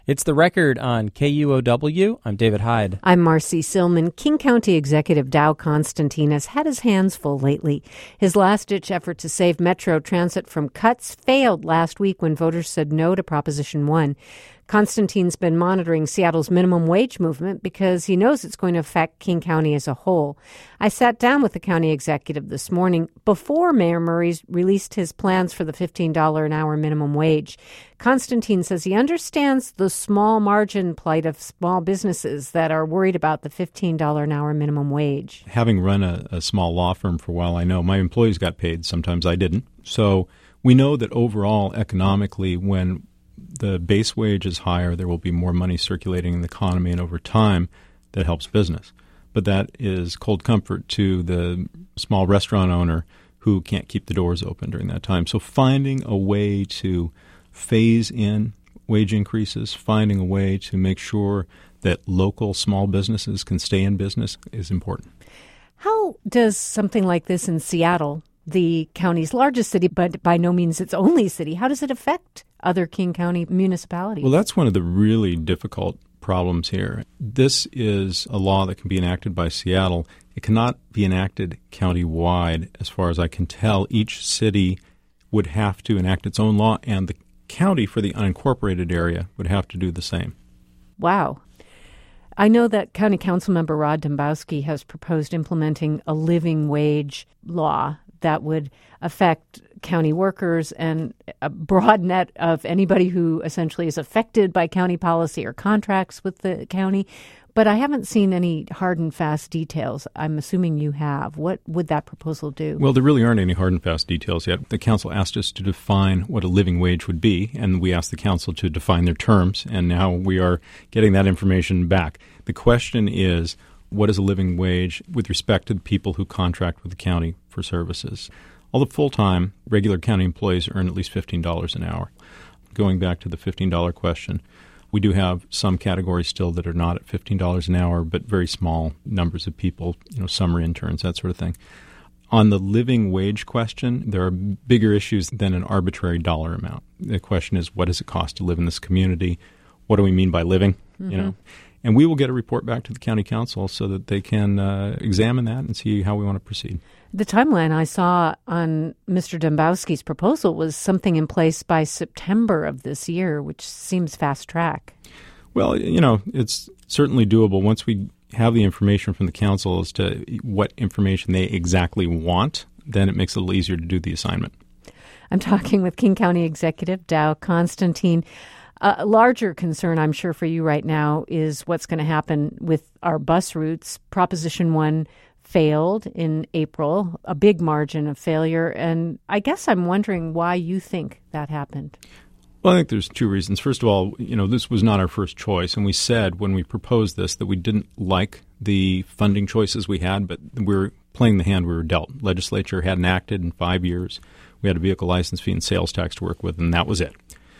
It's The Record on KUOW. I'm David Hyde. I'm Marcy Silman. King County Executive Dow Constantine has had his hands full lately. His last-ditch effort to save Metro Transit from cuts failed last week when voters said no to Proposition 1. Constantine's been monitoring Seattle's minimum wage movement because he knows it's going to affect King County as a whole. I sat down with the county executive this morning before Mayor Murray released his plans for the $15 an hour minimum wage. Constantine says he understands the small margin plight of small businesses that are worried about the $15 an hour minimum wage. Having run a small law firm for a while, I know my employees got paid. Sometimes I didn't. So we know that overall, economically, when the base wage is higher, there will be more money circulating in the economy, and over time, that helps business. But that is cold comfort to the small restaurant owner who can't keep the doors open during that time. So finding a way to phase in wage increases, finding a way to make sure that local small businesses can stay in business is important. How does something like this in Seattle, the county's largest city, but by no means its only city, how does it affect other King County municipalities? Well, that's one of the really difficult problems here. This is a law that can be enacted by Seattle. It cannot be enacted county-wide. As far as I can tell, each city would have to enact its own law, and the county for the unincorporated area would have to do the same. Wow. I know that County Council member Rod Dembowski has proposed implementing a living wage law that would affect county workers and a broad net of anybody who essentially is affected by county policy or contracts with the county. But I haven't seen any hard and fast details. I'm assuming you have. What would that proposal do? Well, there really aren't any hard and fast details yet. The council asked us to define what a living wage would be, and we asked the council to define their terms, and now we are getting that information back. The question is, what is a living wage with respect to the people who contract with the county for services? All the full-time, regular county employees earn at least $15 an hour. Going back to the $15 question, we do have some categories still that are not at $15 an hour, but very small numbers of people, summer interns, that sort of thing. On the living wage question, there are bigger issues than an arbitrary dollar amount. The question is, what does it cost to live in this community? What do we mean by living? Mm-hmm. And we will get a report back to the county council so that they can examine that and see how we want to proceed. The timeline I saw on Mr. Dembowski's proposal was something in place by September of this year, which seems fast track. Well, it's certainly doable once we have the information from the council as to what information they exactly want. Then it makes it a little easier to do the assignment. I'm talking with King County Executive Dow Constantine. A larger concern, I'm sure, for you right now is what's going to happen with our bus routes. Proposition 1 failed in April, a big margin of failure. And I guess I'm wondering why you think that happened. Well, I think there's two reasons. First of all, this was not our first choice. And we said when we proposed this that we didn't like the funding choices we had, but we're playing the hand we were dealt. Legislature hadn't acted in 5 years. We had a vehicle license fee and sales tax to work with, and that was it.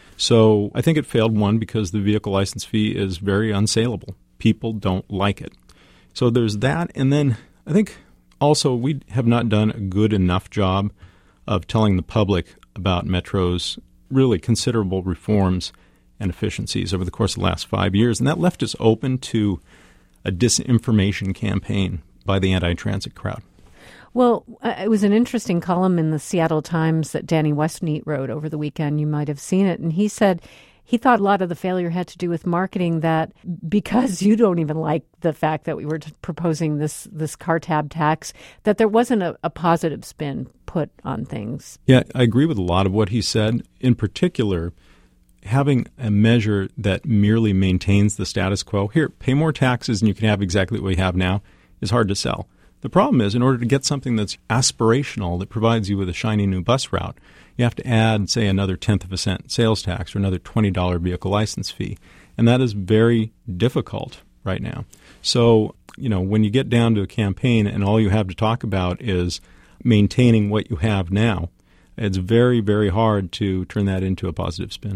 So I think it failed, one, because the vehicle license fee is very unsaleable. People don't like it. So there's that. And then I think also we have not done a good enough job of telling the public about Metro's really considerable reforms and efficiencies over the course of the last 5 years. And that left us open to a disinformation campaign by the anti-transit crowd. Well, it was an interesting column in the Seattle Times that Danny Westneat wrote over the weekend. You might have seen it. And he said he thought a lot of the failure had to do with marketing, that because you don't even like the fact that we were proposing this car tab tax, that there wasn't a positive spin put on things. Yeah, I agree with a lot of what he said. In particular, having a measure that merely maintains the status quo, here, pay more taxes and you can have exactly what we have now, is hard to sell. The problem is, in order to get something that's aspirational, that provides you with a shiny new bus route, you have to add, say, another 1/10 of a cent sales tax or another $20 vehicle license fee. And that is very difficult right now. So, when you get down to a campaign and all you have to talk about is maintaining what you have now, it's very, very hard to turn that into a positive spin.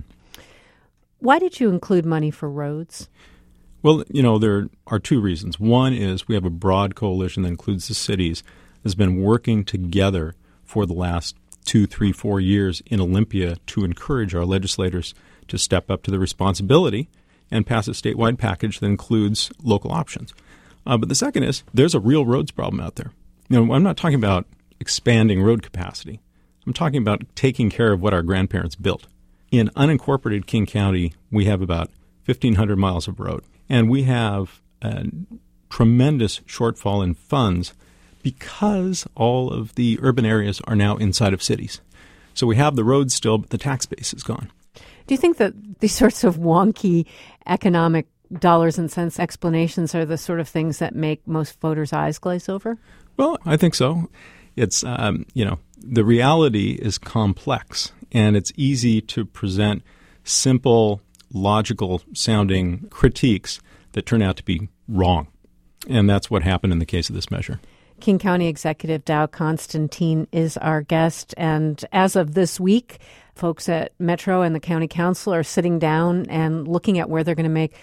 Why did you include money for roads? Well, there are two reasons. One is we have a broad coalition that includes the cities that's been working together for the last 2, 3, 4 years in Olympia to encourage our legislators to step up to the responsibility and pass a statewide package that includes local options. But the second is there's a real roads problem out there. I'm not talking about expanding road capacity. I'm talking about taking care of what our grandparents built. In unincorporated King County, we have about 1,500 miles of road, and we have a tremendous shortfall in funds because all of the urban areas are now inside of cities. So we have the roads still, but the tax base is gone. Do you think that these sorts of wonky economic dollars and cents explanations are the sort of things that make most voters' eyes glaze over? Well, I think so. It's, the reality is complex, and it's easy to present simple, logical-sounding critiques that turn out to be wrong. And that's what happened in the case of this measure. King County Executive Dow Constantine is our guest, and as of this week, folks at Metro and the County Council are sitting down and looking at where they're going to make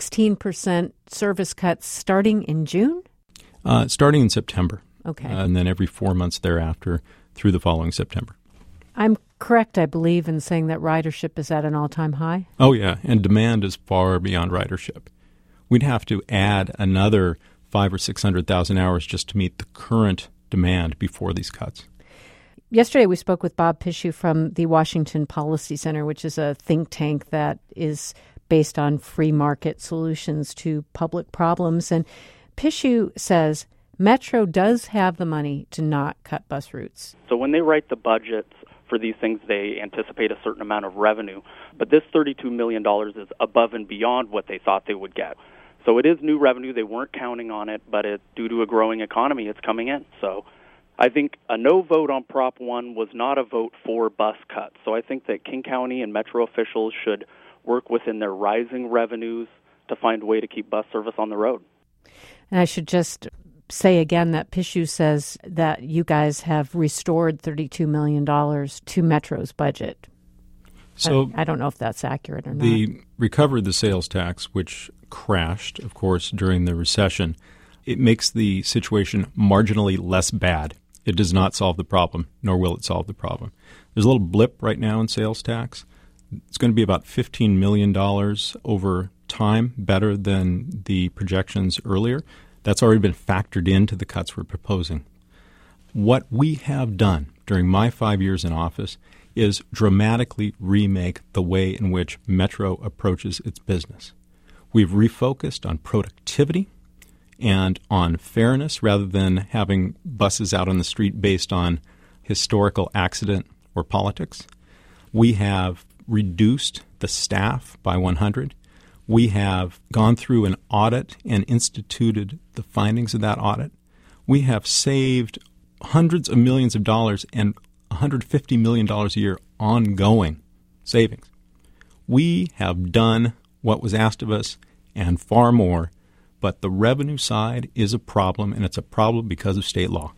16% service cuts starting in June? Starting in September. Okay. And then every 4 months thereafter through the following September. I'm correct, I believe, in saying that ridership is at an all-time high? Oh, yeah, and demand is far beyond ridership. We'd have to add another 500,000 or 600,000 hours just to meet the current demand before these cuts. Yesterday, we spoke with Bob Pishu from the Washington Policy Center, which is a think tank that is based on free market solutions to public problems. And Pishu says Metro does have the money to not cut bus routes. So when they write the budgets for these things, they anticipate a certain amount of revenue. But this $32 million is above and beyond what they thought they would get. So it is new revenue. They weren't counting on it, but due to a growing economy, it's coming in. So I think a no vote on Prop 1 was not a vote for bus cuts. So I think that King County and Metro officials should work within their rising revenues to find a way to keep bus service on the road. And I should just say again that Pishu says that you guys have restored $32 million to Metro's budget. So I don't know if that's accurate or not. The recovery of the sales tax, which crashed, of course, during the recession, it makes the situation marginally less bad. It does not solve the problem, nor will it solve the problem. There's a little blip right now in sales tax. It's going to be about $15 million over time, better than the projections earlier. That's already been factored into the cuts we're proposing. What we have done during my 5 years in office is dramatically remake the way in which Metro approaches its business. We've refocused on productivity and on fairness rather than having buses out on the street based on historical accident or politics. We have reduced the staff by 100. We have gone through an audit and instituted the findings of that audit. We have saved hundreds of millions of dollars and $150 million a year ongoing savings. We have done what was asked of us and far more, but the revenue side is a problem, and it's a problem because of state law.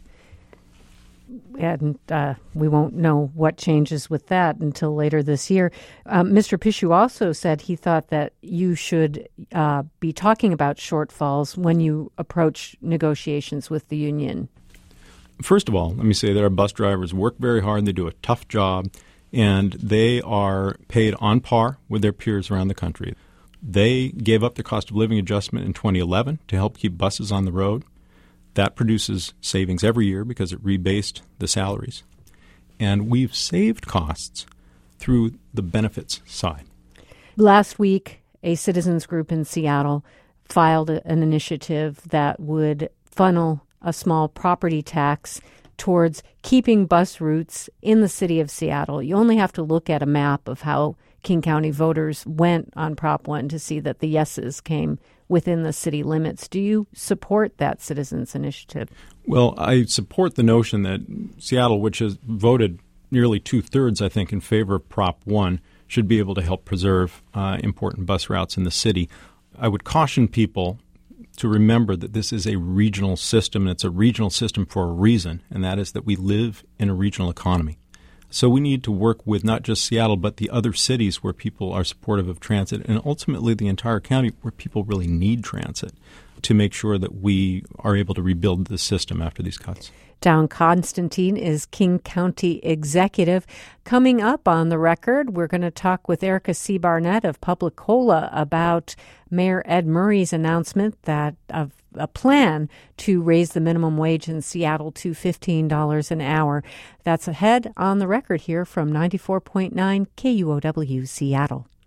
And we won't know what changes with that until later this year. Mr. Pishu also said he thought that you should be talking about shortfalls when you approach negotiations with the union. First of all, let me say that our bus drivers work very hard, they do a tough job, and they are paid on par with their peers around the country. They gave up the cost of living adjustment in 2011 to help keep buses on the road. That produces savings every year because it rebased the salaries. And we've saved costs through the benefits side. Last week, a citizens group in Seattle filed an initiative that would funnel a small property tax towards keeping bus routes in the city of Seattle. You only have to look at a map of how King County voters went on Prop 1 to see that the yeses came within the city limits. Do you support that citizens initiative? Well, I support the notion that Seattle, which has voted nearly 2/3, I think, in favor of Prop 1, should be able to help preserve important bus routes in the city. I would caution people to remember that this is a regional system, and it's a regional system for a reason, and that is that we live in a regional economy. So we need to work with not just Seattle, but the other cities where people are supportive of transit, and ultimately the entire county where people really need transit. to make sure that we are able to rebuild the system after these cuts. Dow Constantine is King County executive. Coming up on the record, we're going to talk with Erica C. Barnett of Publicola about Mayor Ed Murray's announcement that of a plan to raise the minimum wage in Seattle to $15 an hour. That's ahead on the record here from 94.9 KUOW Seattle.